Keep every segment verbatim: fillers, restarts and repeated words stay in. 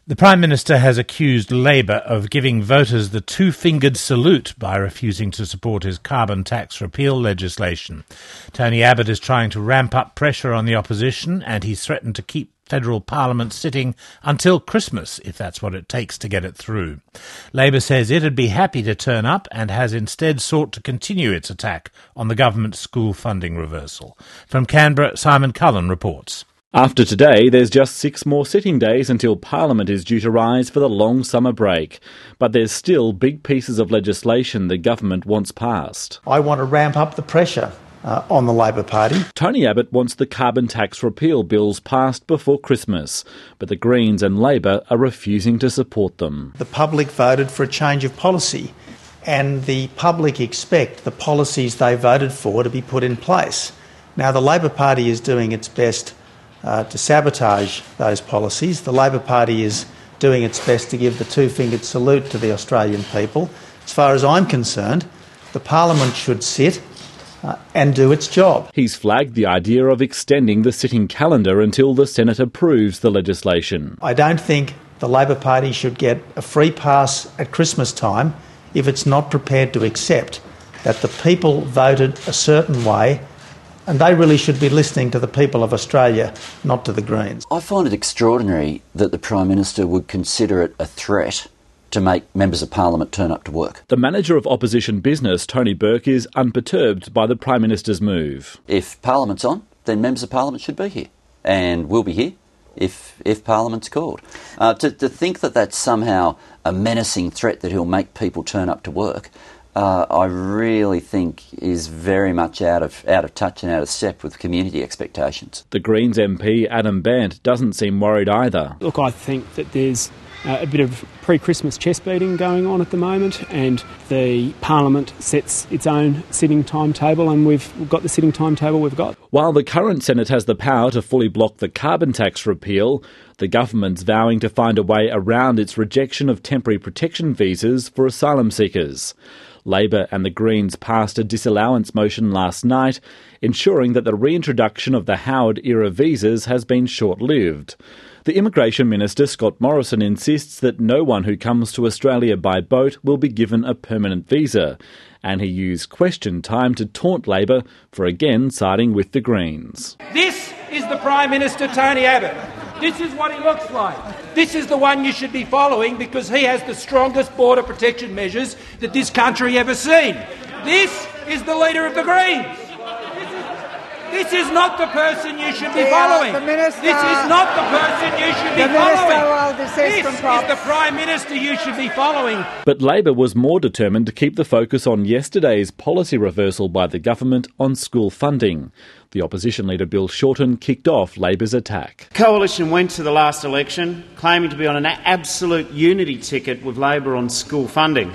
The Prime Minister has accused Labor of giving voters the two-fingered salute by refusing to support his carbon tax repeal legislation. Tony Abbott is trying to ramp up pressure on the opposition, and he's threatened to keep federal parliament sitting until Christmas, if that's what it takes to get it through. Labor says it'd be happy to turn up and has instead sought to continue its attack on the government school funding reversal. From Canberra, Simon Cullen reports. After today, there's just six more sitting days until Parliament is due to rise for the long summer break. But there's still big pieces of legislation the government wants passed. I want to ramp up the pressure uh, on the Labor Party. Tony Abbott wants the carbon tax repeal bills passed before Christmas, but the Greens and Labor are refusing to support them. The public voted for a change of policy, and the public expect the policies they voted for to be put in place. Now, the Labor Party is doing its best Uh, to sabotage those policies. The Labor Party is doing its best to give the two-fingered salute to the Australian people. As far as I'm concerned, the Parliament should sit uh, and do its job. He's flagged the idea of extending the sitting calendar until the Senate approves the legislation. I don't think the Labor Party should get a free pass at Christmas time if it's not prepared to accept that the people voted a certain way, and they really should be listening to the people of Australia, not to the Greens. I find it extraordinary that the Prime Minister would consider it a threat to make members of Parliament turn up to work. The manager of opposition business, Tony Burke, is unperturbed by the Prime Minister's move. If Parliament's on, then members of Parliament should be here, and will be here if if Parliament's called. Uh, to, to think that that's somehow a menacing threat that he'll make people turn up to work, Uh, I really think is very much out of out of touch and out of step with community expectations. The Greens M P Adam Bandt doesn't seem worried either. Look, I think that there's uh, a bit of pre-Christmas chest beating going on at the moment, and the Parliament sets its own sitting timetable, and we've got the sitting timetable we've got. While the current Senate has the power to fully block the carbon tax repeal, the government's vowing to find a way around its rejection of temporary protection visas for asylum seekers. Labor and the Greens passed a disallowance motion last night, ensuring that the reintroduction of the Howard-era visas has been short-lived. The Immigration Minister, Scott Morrison, insists that no one who comes to Australia by boat will be given a permanent visa, and he used question time to taunt Labor for again siding with the Greens. This is the Prime Minister, Tony Abbott. This is what he looks like. This is the one you should be following because he has the strongest border protection measures that this country ever seen. This is the leader of the Greens. This is, this is not the person you should be following. This is not the person you should be following. This is the Prime Minister you should be following. But Labor was more determined to keep the focus on yesterday's policy reversal by the government on school funding. The opposition leader Bill Shorten kicked off Labor's attack. Coalition went to the last election claiming to be on an absolute unity ticket with Labor on school funding.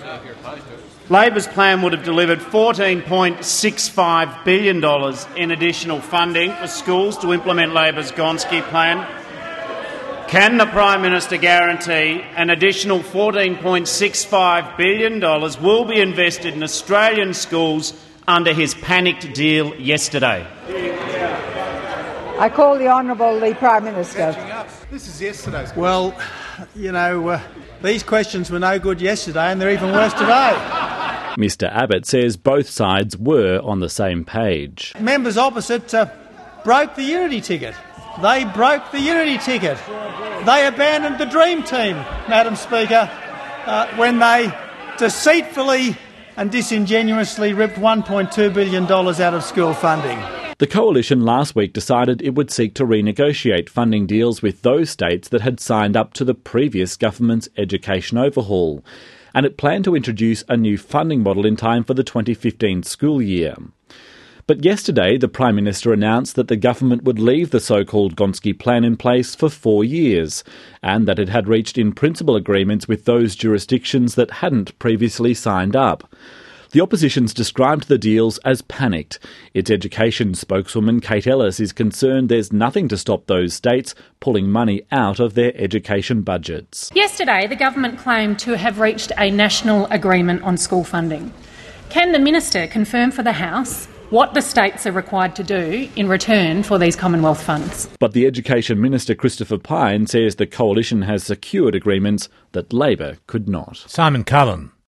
Labor's plan would have delivered fourteen point six five billion dollars in additional funding for schools to implement Labor's Gonski plan. Can the Prime Minister guarantee an additional fourteen point six five billion dollars will be invested in Australian schools under his panicked deal yesterday? I call the Honourable the Prime Minister. This is yesterday's. Well, you know, uh, these questions were no good yesterday and they're even worse today. Mister Abbott says both sides were on the same page. Members opposite uh, broke the unity ticket. They broke the unity ticket. They abandoned the dream team, Madam Speaker, uh, when they deceitfully and disingenuously ripped one point two billion dollars out of school funding. The coalition last week decided it would seek to renegotiate funding deals with those states that had signed up to the previous government's education overhaul, and it planned to introduce a new funding model in time for the twenty fifteen school year. But yesterday, the Prime Minister announced that the government would leave the so-called Gonski plan in place for four years, and that it had reached in-principle agreements with those jurisdictions that hadn't previously signed up. The opposition's described the deals as panicked. Its education spokeswoman, Kate Ellis, is concerned there's nothing to stop those states pulling money out of their education budgets. Yesterday, the government claimed to have reached a national agreement on school funding. Can the Minister confirm for the House what the states are required to do in return for these Commonwealth funds. But the Education Minister, Christopher Pyne, says the coalition has secured agreements that Labor could not. Simon Cullen.